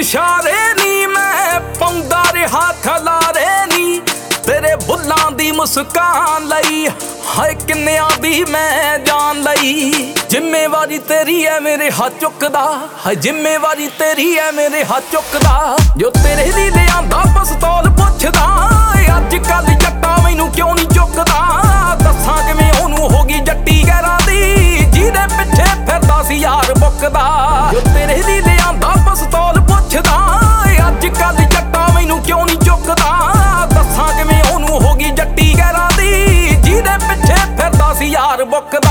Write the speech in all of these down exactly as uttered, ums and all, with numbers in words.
इशारे नी मैं पाउंदा रहा खलारे नी तेरे बुल्लां दी मुस्कान लई हाय किन्नियां दी मैं जान लई। जिम्मेवारी तेरी है मेरे हाथ चुकदा हाय जिम्मेवारी तेरी है मेरे हाथ चुकदा जो तेरे ली लियांदा पिस्तौल पुछदा अज कल जट्टा मैनू क्यों नहीं चुकदा दस्सां किवें ओनू हो गई जट्टी गैरां दी जिहदे पिछे फिरदा सी यार बुकदा जो तेरे ली लियांदा पिस्तौल पुछदा अज कल जट्टा मैनू क्यों नहीं चुकदा दस्सां किवें ओनू हो गई जट्टी गैरां दी जिहदे पिछे फिरदा सी यार बुकदा।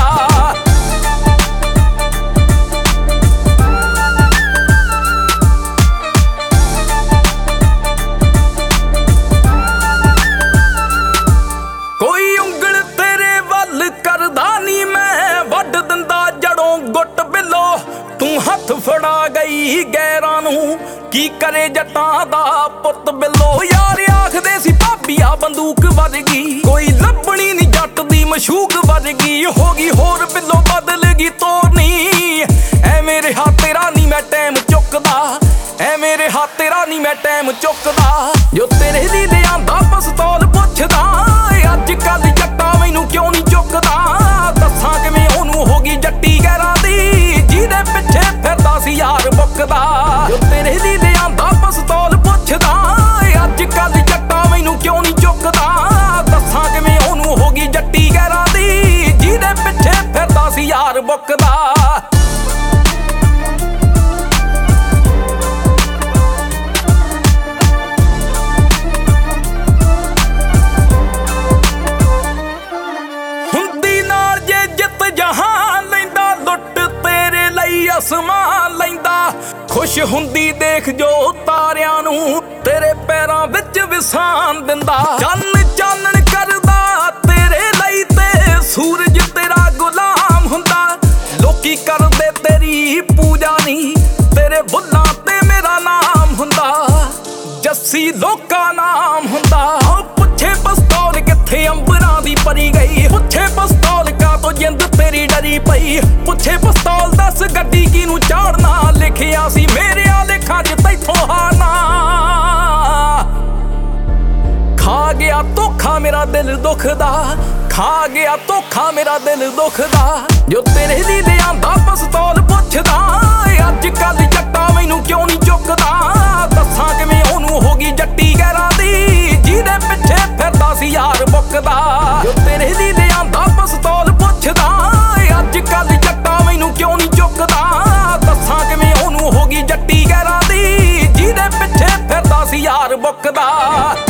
हथ फड़ा गई गैरां नू की करे जट्टां दा पुत बिलो यार आखदे सी भाबिया बंदूक वर्गी कोई लभणी नी जट दी मशूक वर्गी हो गई होर बिलो बदल गई तोरनी ऐ मेरे हाथ तेरा नी मैं टाइम चुकदा ऐ मेरे हाथ तेरा नी मैं टाइम चुकदा जो तेरे ली लियांदा पिस्तौल पुछदा अज कल जट्टा मैनू क्यों नहीं चुकदा दस्सां किवें ओनू हो गई जट्टी गैरां दी जिहदे पिछे फिरदा सी यार बुकदा जो तेरे ली लियांदा पिस्तौल पुछदा अज कल जट्टा मैनू क्यों नहीं चुकदा दस्सां किवें ओनू हो गई जट्टी गैरां दी जिहदे पिछे फिरदा सी यार बुकदा। असमान लैंदा खुश हुंदी देख जो तारियां नू तेरे पैरां विच विसान दिंदा चन्न चानण करदा तेरे लई ते सूरज तेरा गुलाम हुंदा लोकी करदे तेरी पूजा नी तेरे बुल्लां ते मेरा नाम हुंदा जस्सी लोका नाम हुंदा पुछे पिस्तौल किथे अंबरां दी परी गई पुछे पिस्तौल का तो जिंद तेरी डरी पई पुछे पिस्तौल दस गड्डी किनू चाड़ना लिखिया सी मेरे लेखां च तैथों हारना खा गया धोखा मेरा दिल दुखदा खा गया धोखा मेरा दिल दुखदा जो तेरे ली लियांदा पिस्तौल पुछदा अज कल जट्टा मैनू क्यों नहीं चुकदा दस्सां किवें ओनू हो गई जट्टी गैरां दी जिहदे पिछे फिरदा सी यार बुकदा जो तेरे ली लियांदा पिस्तौल पुछदा अज कल जट्टा मैनू क्यों नहीं चुकदा दस्सां किवें ओनू हो गई जट्टी गैरां दी जिहदे पिछे फिरदा सी यार बुकदा।